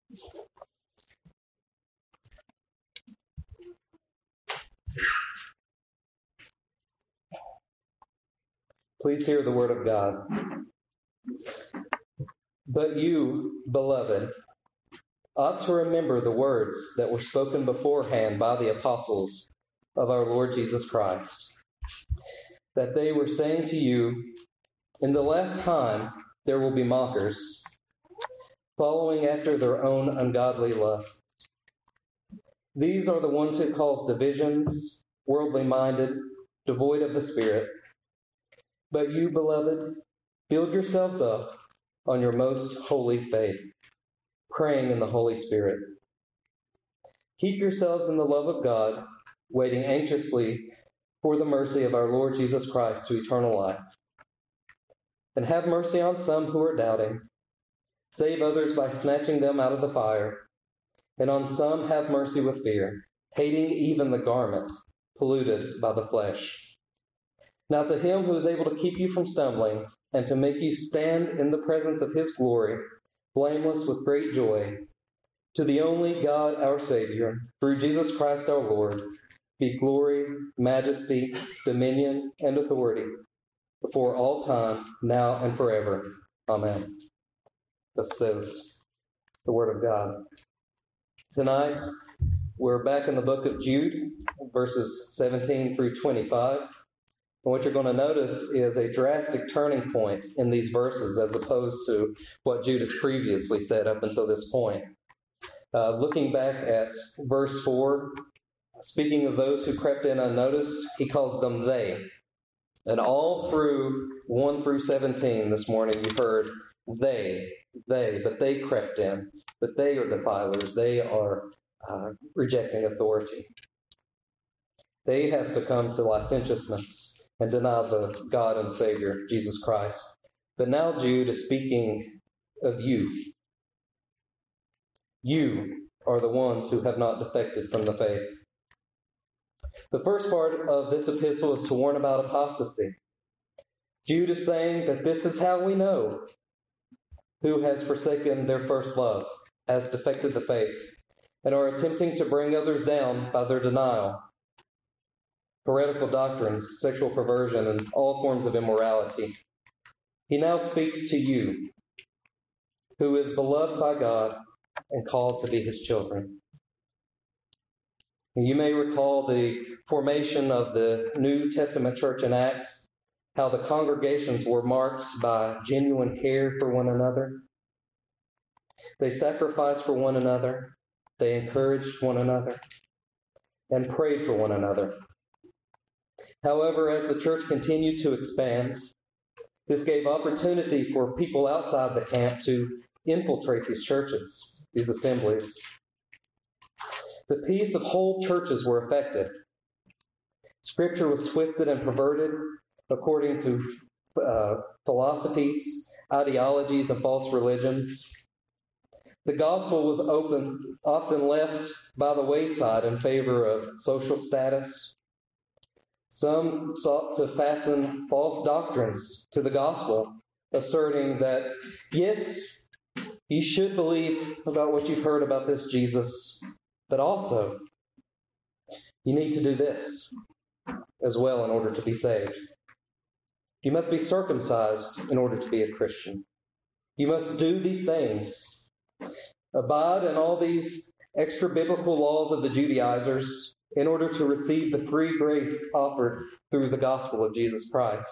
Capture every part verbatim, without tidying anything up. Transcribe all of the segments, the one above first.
Please hear the word of God. But you, beloved, ought to remember the words that were spoken beforehand by the apostles of our Lord Jesus Christ, that they were saying to you, in the last time there will be mockers, following after their own ungodly lusts. These are the ones who cause divisions, worldly minded, devoid of the Spirit. But you, beloved, build yourselves up on your most holy faith, praying in the Holy Spirit. Keep yourselves in the love of God, waiting anxiously for the mercy of our Lord Jesus Christ to eternal life. And have mercy on some who are doubting. Save others by snatching them out of the fire. And on some have mercy with fear, hating even the garment polluted by the flesh. Now to him who is able to keep you from stumbling and to make you stand in the presence of his glory, blameless with great joy, to the only God our Savior, through Jesus Christ our Lord, be glory, majesty, dominion, and authority, before all time, now and forever. Amen. Thus says the word of God. Tonight, we're back in the book of Jude, verses seventeen through twenty-five. And what you're going to notice is a drastic turning point in these verses as opposed to what Jude has previously said up until this point. Uh, looking back at verse four, speaking of those who crept in unnoticed, he calls them they. And all through one through seventeen this morning, you've heard they, they, but they crept in, but they are defilers, they are uh, rejecting authority. They have succumbed to licentiousness and denied the God and Savior, Jesus Christ. But now Jude is speaking of you. You are the ones who have not defected from the faith. The first part of this epistle is to warn about apostasy. Jude is saying that this is how we know who has forsaken their first love, has defected the faith, and are attempting to bring others down by their denial. Heretical doctrines, sexual perversion, and all forms of immorality. He now speaks to you, who is beloved by God and called to be his children. You may recall the formation of the New Testament church in Acts, how the congregations were marked by genuine care for one another. They sacrificed for one another, they encouraged one another, and prayed for one another. However, as the church continued to expand, this gave opportunity for people outside the camp to infiltrate these churches, these assemblies. The peace of whole churches were affected. Scripture was twisted and perverted according to uh, philosophies, ideologies, and false religions. The gospel was open, often left by the wayside in favor of social status. Some sought to fasten false doctrines to the gospel, asserting that, yes, you should believe about what you've heard about this Jesus, but also, you need to do this as well in order to be saved. You must be circumcised in order to be a Christian. You must do these things. Abide in all these extra-biblical laws of the Judaizers in order to receive the free grace offered through the gospel of Jesus Christ.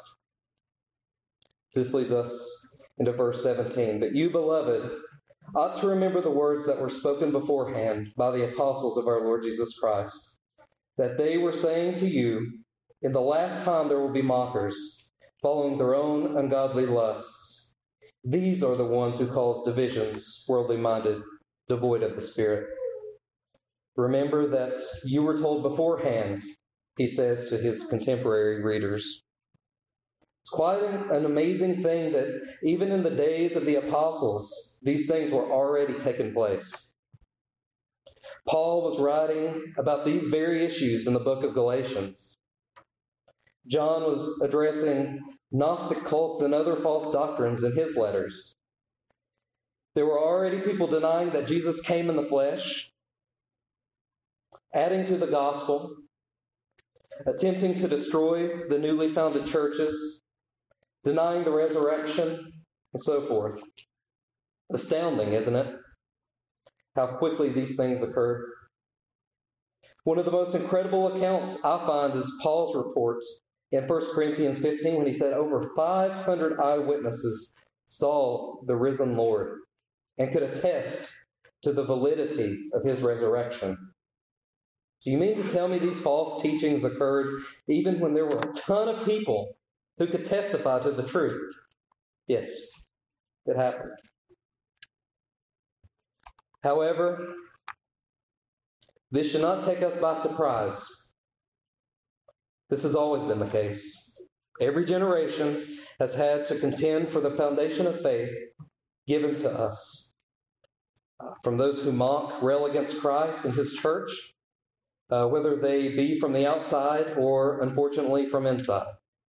This leads us into verse seventeen. But you, beloved, ought to remember the words that were spoken beforehand by the apostles of our Lord Jesus Christ, that they were saying to you, in the last time there will be mockers, following their own ungodly lusts. These are the ones who cause divisions, worldly minded, devoid of the Spirit. Remember that you were told beforehand, he says to his contemporary readers. It's quite an amazing thing that even in the days of the apostles, these things were already taking place. Paul was writing about these very issues in the book of Galatians. John was addressing Gnostic cults and other false doctrines in his letters. There were already people denying that Jesus came in the flesh, adding to the gospel, attempting to destroy the newly founded churches, denying the resurrection, and so forth. Astounding, isn't it? How quickly these things occurred. One of the most incredible accounts I find is Paul's report in First Corinthians fifteen when he said over five hundred eyewitnesses saw the risen Lord and could attest to the validity of his resurrection. Do you mean to tell me these false teachings occurred even when there were a ton of people who could testify to the truth? Yes, it happened. However, this should not take us by surprise. This has always been the case. Every generation has had to contend for the foundation of faith given to us. From those who mock, rail against Christ and his church, uh, whether they be from the outside or, unfortunately, from inside.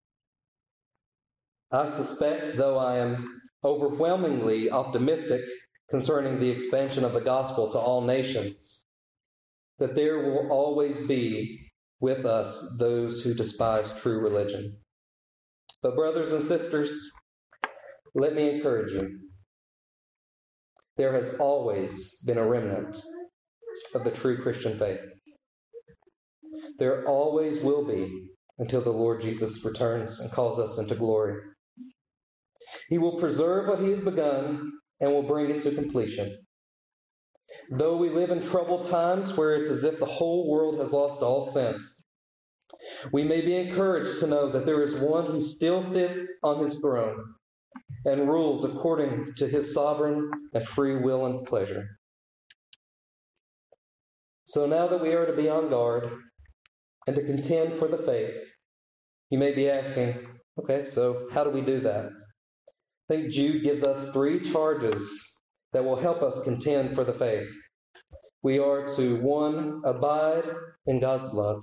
I suspect, though I am overwhelmingly optimistic concerning the expansion of the gospel to all nations, that there will always be with us those who despise true religion. But brothers and sisters, let me encourage you. There has always been a remnant of the true Christian faith. There always will be until the Lord Jesus returns and calls us into glory. He will preserve what he has begun and will bring it to completion. Though we live in troubled times where it's as if the whole world has lost all sense, we may be encouraged to know that there is one who still sits on his throne and rules according to his sovereign and free will and pleasure. So now that we are to be on guard and to contend for the faith, you may be asking, okay, so how do we do that? I think Jude gives us three charges that will help us contend for the faith. We are to, one, abide in God's love.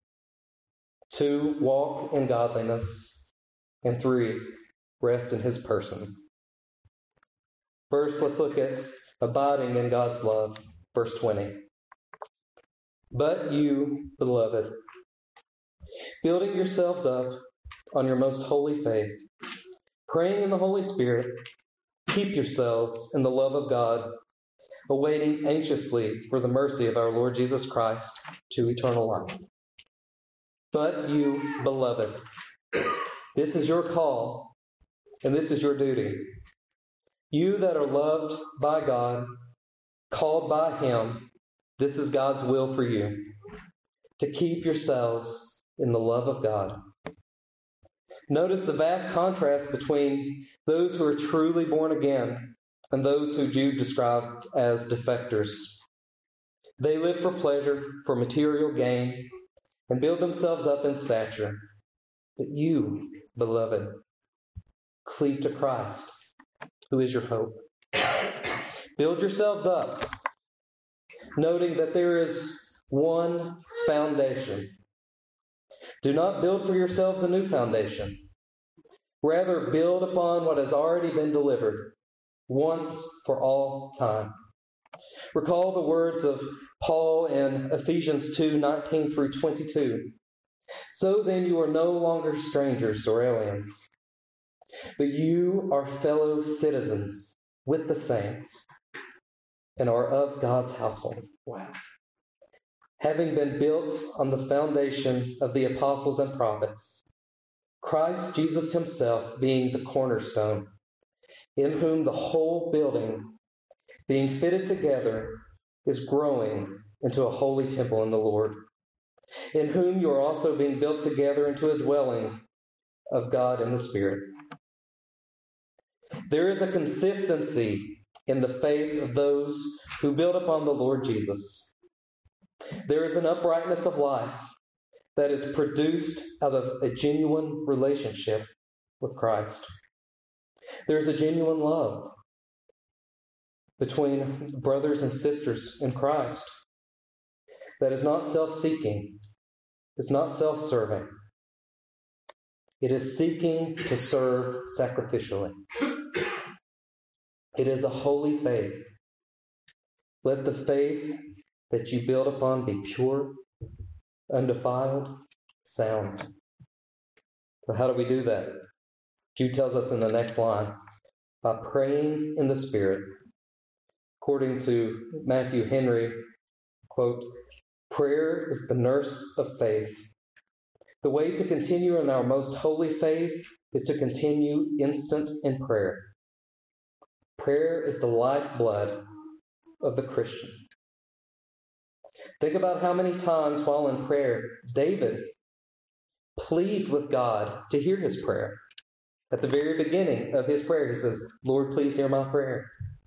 Two, walk in godliness. And three, rest in his person. First, let's look at abiding in God's love. Verse twenty. But you, beloved, building yourselves up on your most holy faith, praying in the Holy Spirit, keep yourselves in the love of God, awaiting anxiously for the mercy of our Lord Jesus Christ to eternal life. But you, beloved, this is your call, and this is your duty. You that are loved by God, called by him, this is God's will for you, to keep yourselves in the love of God. Notice the vast contrast between those who are truly born again and those who Jude described as defectors. They live for pleasure, for material gain, and build themselves up in stature. But you, beloved, cleave to Christ, who is your hope. Build yourselves up, noting that there is one foundation. Do not build for yourselves a new foundation. Rather, build upon what has already been delivered, once for all time. Recall the words of Paul in Ephesians two, nineteen through twenty-two. So then you are no longer strangers or aliens, but you are fellow citizens with the saints and are of God's household. Wow. Having been built on the foundation of the apostles and prophets, Christ Jesus himself being the cornerstone, in whom the whole building, being fitted together, is growing into a holy temple in the Lord, in whom you are also being built together into a dwelling of God in the Spirit. There is a consistency in the faith of those who build upon the Lord Jesus. There is an uprightness of life that is produced out of a genuine relationship with Christ. There is a genuine love between brothers and sisters in Christ that is not self-seeking, it's not self-serving. It is seeking to serve sacrificially. It is a holy faith. Let the faith that you build upon be pure, undefiled, sound. So how do we do that? Jude tells us in the next line, by praying in the Spirit. According to Matthew Henry, quote, prayer is the nurse of faith. The way to continue in our most holy faith is to continue instant in prayer. Prayer is the lifeblood of the Christian. Think about how many times while in prayer, David pleads with God to hear his prayer. At the very beginning of his prayer, he says, Lord, please hear my prayer.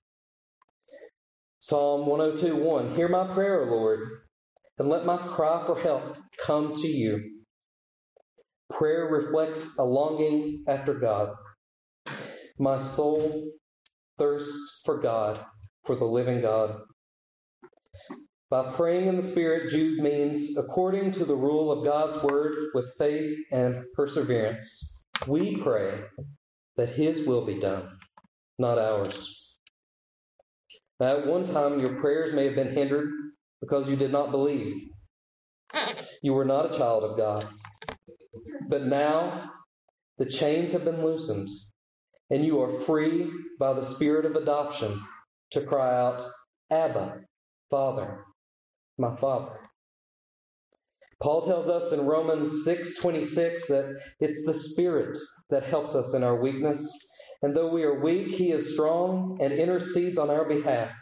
Psalm one oh two, one, hear my prayer, O Lord, and let my cry for help come to you. Prayer reflects a longing after God. My soul thirsts for God, for the living God. By praying in the Spirit, Jude means according to the rule of God's Word with faith and perseverance. We pray that His will be done, not ours. Now, at one time, your prayers may have been hindered because you did not believe. You were not a child of God. But now, the chains have been loosened, and you are free by the Spirit of adoption to cry out, Abba, Father, my Father. Paul tells us in Romans six twenty-six that it's the Spirit that helps us in our weakness, and though we are weak, He is strong and intercedes on our behalf.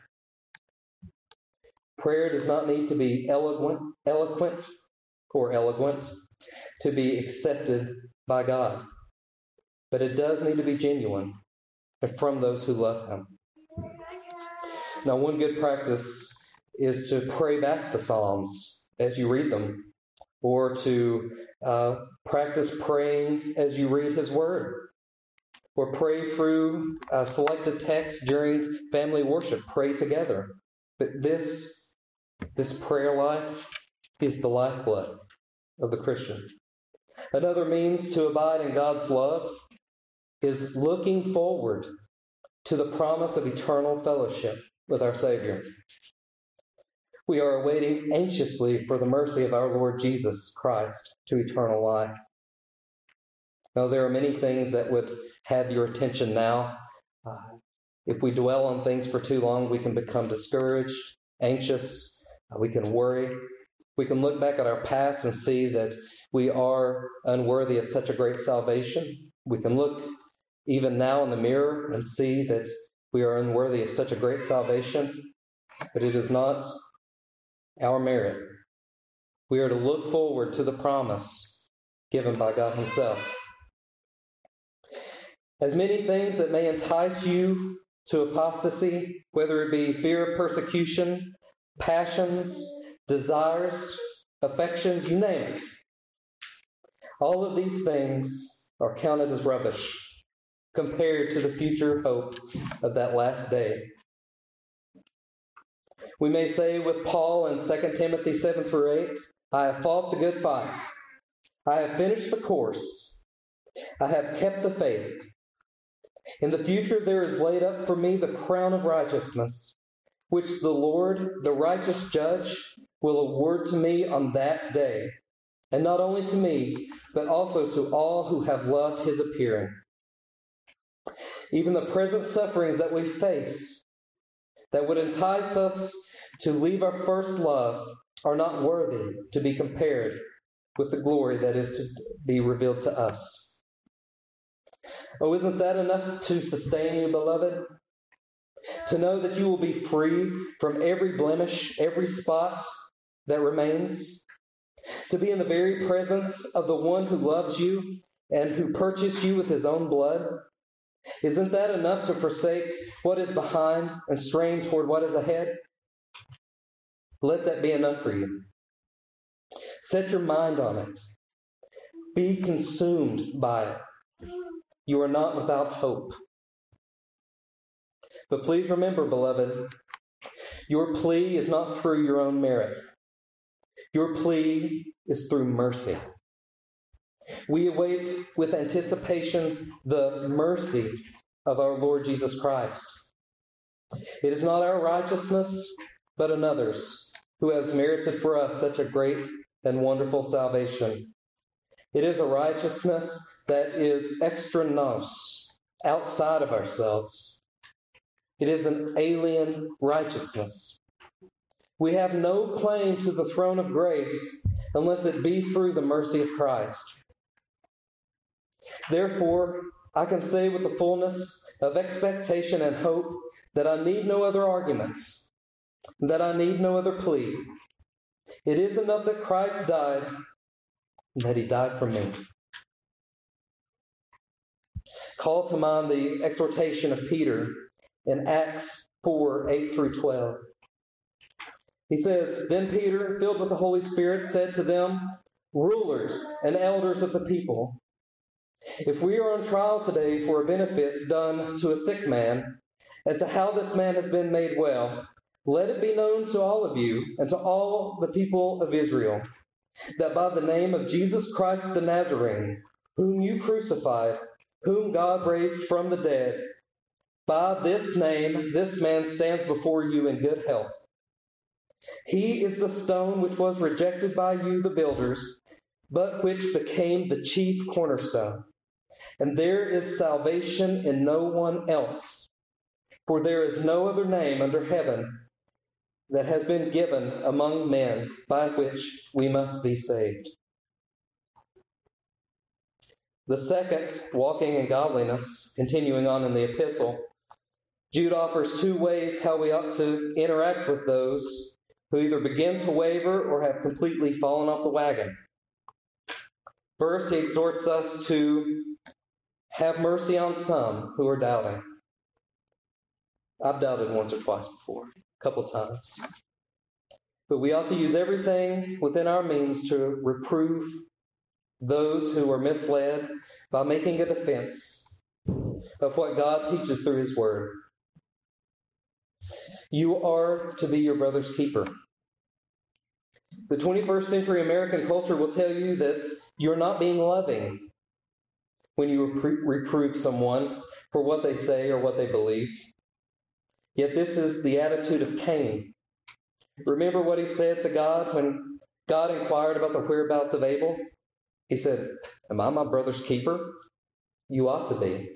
Prayer does not need to be eloquent, eloquent or eloquent to be accepted by God, but it does need to be genuine and from those who love Him. Now, one good practice is to pray back the Psalms as you read them, or to uh, practice praying as you read His Word, or pray through a selected text during family worship. Pray together. But this, this prayer life is the lifeblood of the Christian. Another means to abide in God's love is looking forward to the promise of eternal fellowship with our Savior. We are awaiting anxiously for the mercy of our Lord Jesus Christ to eternal life. Now, there are many things that would have your attention now. Uh, if we dwell on things for too long, we can become discouraged, anxious, uh, we can worry. We can look back at our past and see that we are unworthy of such a great salvation. We can look even now in the mirror and see that we are unworthy of such a great salvation, but it is not our merit. We are to look forward to the promise given by God Himself. As many things that may entice you to apostasy, whether it be fear of persecution, passions, desires, affections, you name it, all of these things are counted as rubbish compared to the future hope of that last day. We may say with Paul in Second Timothy seven through eight, I have fought the good fight. I have finished the course. I have kept the faith. In the future there is laid up for me the crown of righteousness, which the Lord, the righteous judge, will award to me on that day. And not only to me, but also to all who have loved His appearing. Even the present sufferings that we face, that would entice us to leave our first love, are not worthy to be compared with the glory that is to be revealed to us. Oh, isn't that enough to sustain you, beloved? To know that you will be free from every blemish, every spot that remains? To be in the very presence of the one who loves you and who purchased you with His own blood? Isn't that enough to forsake what is behind and strain toward what is ahead? Let that be enough for you. Set your mind on it. Be consumed by it. You are not without hope. But please remember, beloved, your plea is not through your own merit. Your plea is through mercy. We await with anticipation the mercy of our Lord Jesus Christ. It is not our righteousness, but another's, who has merited for us such a great and wonderful salvation. It is a righteousness that is extra nos, outside of ourselves. It is an alien righteousness. We have no claim to the throne of grace unless it be through the mercy of Christ. Therefore, I can say with the fullness of expectation and hope that I need no other arguments, that I need no other plea. It is enough that Christ died, and that He died for me. Call to mind the exhortation of Peter in Acts four, eight through twelve. He says, "Then Peter, filled with the Holy Spirit, said to them, 'Rulers and elders of the people, if we are on trial today for a benefit done to a sick man, and to how this man has been made well, let it be known to all of you and to all the people of Israel, that by the name of Jesus Christ the Nazarene, whom you crucified, whom God raised from the dead, by this name this man stands before you in good health. He is the stone which was rejected by you, the builders, but which became the chief cornerstone. And there is salvation in no one else, for there is no other name under heaven that has been given among men by which we must be saved.'" The second, walking in godliness, continuing on in the epistle, Jude offers two ways how we ought to interact with those who either begin to waver or have completely fallen off the wagon. First, he exhorts us to have mercy on some who are doubting. I've doubted once or twice before, a couple times. But we ought to use everything within our means to reprove those who are misled by making a defense of what God teaches through His Word. You are to be your brother's keeper. The twenty-first century American culture will tell you that you're not being loving when you repro- reprove someone for what they say or what they believe. Yet this is the attitude of Cain. Remember what he said to God when God inquired about the whereabouts of Abel? He said, "Am I my brother's keeper? You ought to be."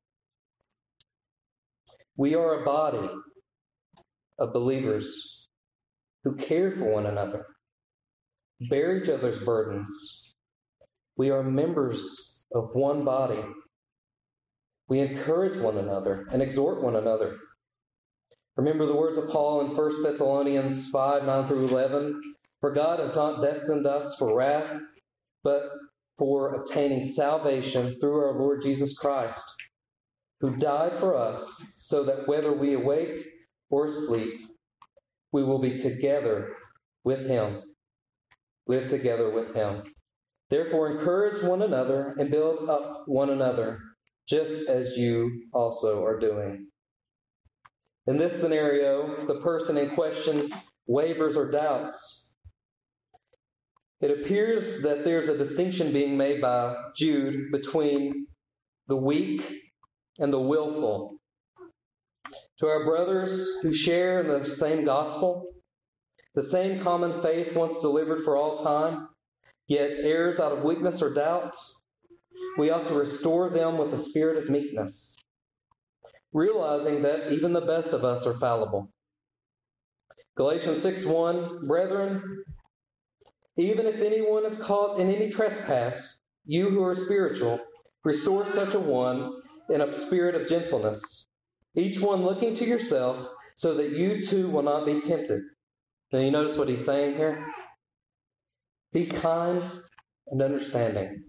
We are a body of believers who care for one another, bear each other's burdens. We are members of one body. We encourage one another and exhort one another. Remember the words of Paul in First Thessalonians five, nine through eleven. "For God has not destined us for wrath, but for obtaining salvation through our Lord Jesus Christ, who died for us, so that whether we awake or sleep, we will be together with Him, live together with Him. Therefore encourage one another and build up one another, just as you also are doing." In this scenario, the person in question wavers or doubts. It appears that there's a distinction being made by Jude between the weak and the willful. To our brothers who share in the same gospel, the same common faith once delivered for all time, yet errs out of weakness or doubt, we ought to restore them with a spirit of meekness, realizing that even the best of us are fallible. Galatians six one, "Brethren, even if anyone is caught in any trespass, you who are spiritual, restore such a one in a spirit of gentleness, each one looking to yourself, so that you too will not be tempted." Now you notice what he's saying here? Be kind and understanding.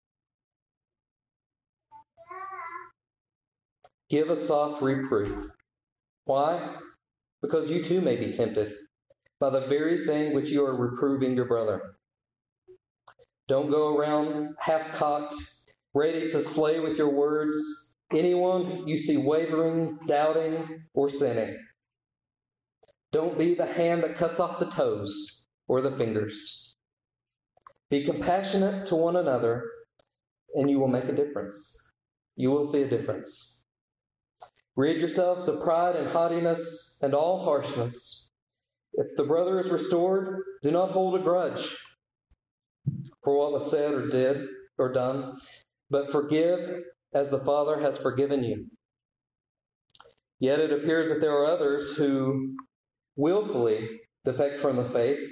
Give a soft reproof. Why? Because you too may be tempted by the very thing which you are reproving your brother. Don't go around half-cocked, ready to slay with your words anyone you see wavering, doubting, or sinning. Don't be the hand that cuts off the toes or the fingers. Be compassionate to one another, and you will make a difference. You will see a difference. Rid yourselves of pride and haughtiness and all harshness. If the brother is restored, do not hold a grudge for what was said or did or done, but forgive as the Father has forgiven you. Yet it appears that there are others who willfully defect from the faith.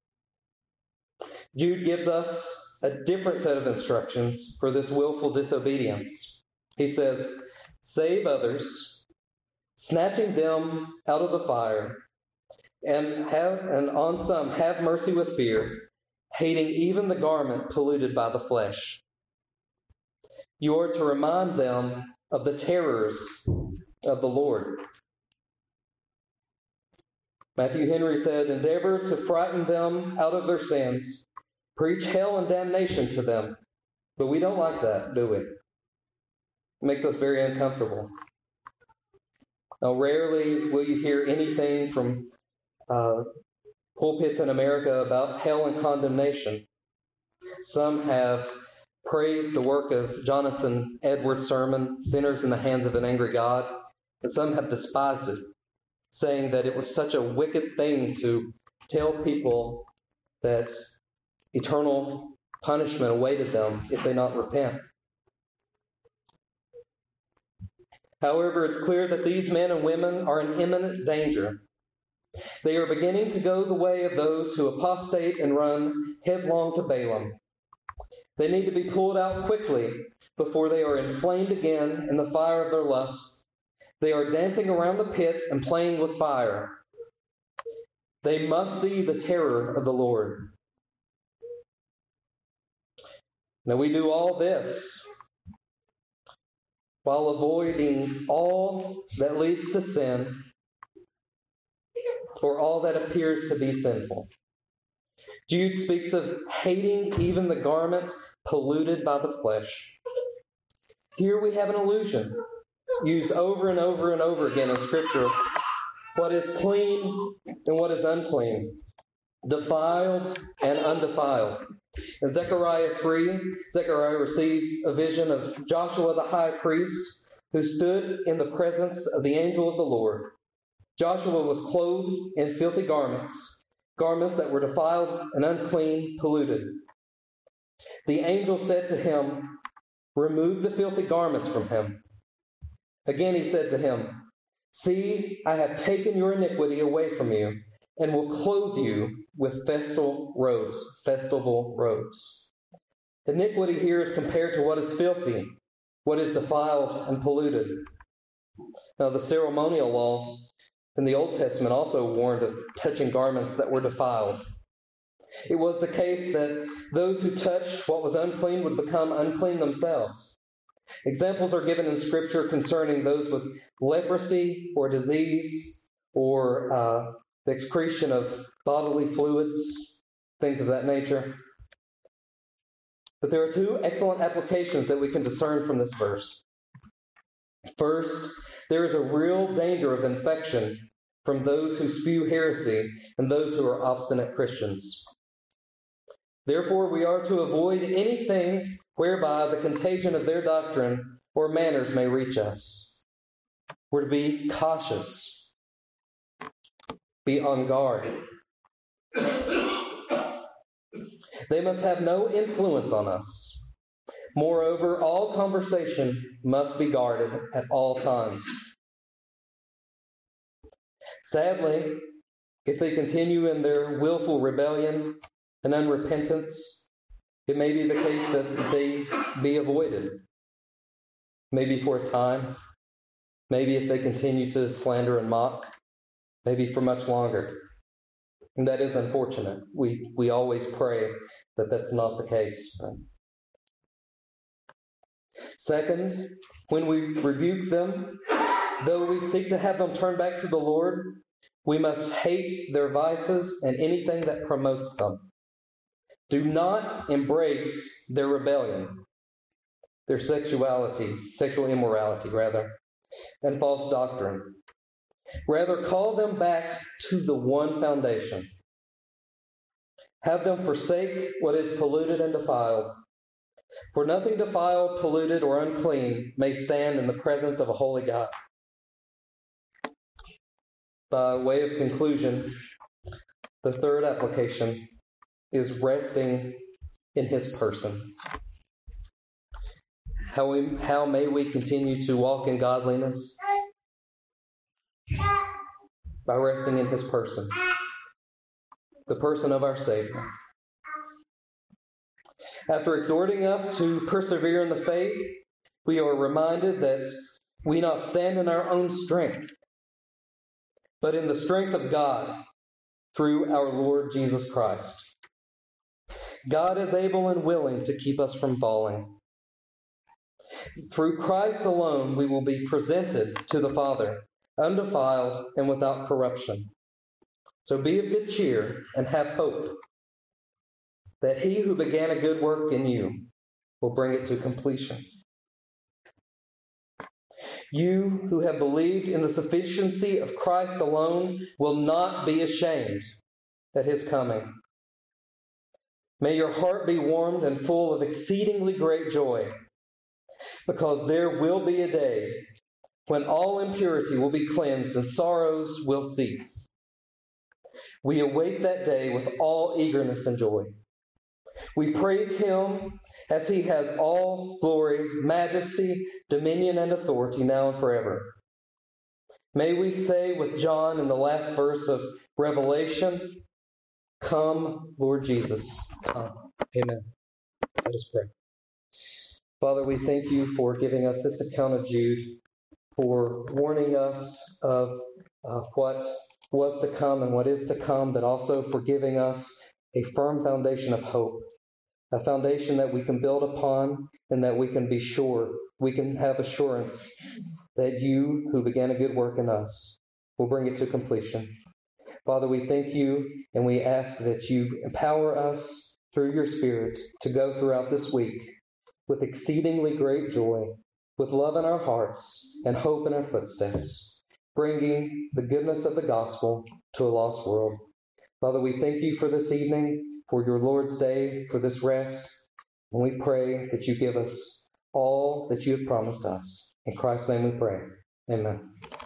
Jude gives us a different set of instructions for this willful disobedience. He says, save others, snatching them out of the fire, and have and on some have mercy with fear, hating even the garment polluted by the flesh. You are to remind them of the terrors of the Lord. Matthew Henry said, endeavor to frighten them out of their sins. Preach hell and damnation to them. But we don't like that, do we? It makes us very uncomfortable. Now, rarely will you hear anything from uh, pulpits in America about hell and condemnation. Some have praised the work of Jonathan Edwards' sermon, Sinners in the Hands of an Angry God, and some have despised it, saying that it was such a wicked thing to tell people that eternal punishment awaited them if they not repent. However, it's clear that these men and women are in imminent danger. They are beginning to go the way of those who apostate and run headlong to Balaam. They need to be pulled out quickly before they are inflamed again in the fire of their lust. They are dancing around the pit and playing with fire. They must see the terror of the Lord. Now, we do all this while avoiding all that leads to sin or all that appears to be sinful. Jude speaks of hating even the garment polluted by the flesh. Here we have an allusion used over and over and over again in Scripture. What is clean and what is unclean, defiled and undefiled. In Zechariah three, Zechariah receives a vision of Joshua the high priest who stood in the presence of the angel of the Lord. Joshua was clothed in filthy garments, garments that were defiled and unclean, polluted. The angel said to him, remove the filthy garments from him. Again he said to him, see, I have taken your iniquity away from you, and will clothe you with festal robes, festival robes. Iniquity here is compared to what is filthy, what is defiled and polluted. Now, the ceremonial law in the Old Testament also warned of touching garments that were defiled. It was the case that those who touched what was unclean would become unclean themselves. Examples are given in Scripture concerning those with leprosy or disease or uh, the excretion of bodily fluids, things of that nature. But there are two excellent applications that we can discern from this verse. First, there is a real danger of infection from those who spew heresy and those who are obstinate Christians. Therefore, we are to avoid anything whereby the contagion of their doctrine or manners may reach us. We're to be cautious. Be on guard. They must have no influence on us. Moreover, all conversation must be guarded at all times. Sadly, if they continue in their willful rebellion and unrepentance, it may be the case that they be avoided. Maybe for a time. Maybe if they continue to slander and mock. Maybe for much longer. And that is unfortunate. We we always pray that that's not the case. Second, when we rebuke them, though we seek to have them turn back to the Lord, we must hate their vices and anything that promotes them. Do not embrace their rebellion, their sexuality, sexual immorality, rather, and false doctrine. Rather, call them back to the one foundation. Have them forsake what is polluted and defiled. For nothing defiled, polluted, or unclean may stand in the presence of a holy God. By way of conclusion, the third application is resting in His person. How, we, how may we continue to walk in godliness? By resting in His person, the person of our Savior. After exhorting us to persevere in the faith, we are reminded that we not stand in our own strength, but in the strength of God through our Lord Jesus Christ. God is able and willing to keep us from falling. Through Christ alone, we will be presented to the Father, undefiled and without corruption. So be of good cheer and have hope that He who began a good work in you will bring it to completion. You who have believed in the sufficiency of Christ alone will not be ashamed at His coming. May your heart be warmed and full of exceedingly great joy, because there will be a day when all impurity will be cleansed and sorrows will cease. We await that day with all eagerness and joy. We praise Him as He has all glory, majesty, dominion, and authority now and forever. May we say with John in the last verse of Revelation, "Come, Lord Jesus, come." Amen. Let us pray. Father, we thank You for giving us this account of Jude, for warning us of uh, what was to come and what is to come, but also for giving us a firm foundation of hope, a foundation that we can build upon and that we can be sure, we can have assurance that You, who began a good work in us, will bring it to completion. Father, we thank You and we ask that You empower us through Your Spirit to go throughout this week with exceedingly great joy, with love in our hearts and hope in our footsteps, bringing the goodness of the gospel to a lost world. Father, we thank You for this evening, for Your Lord's Day, for this rest, and we pray that You give us all that You have promised us. In Christ's name we pray. Amen.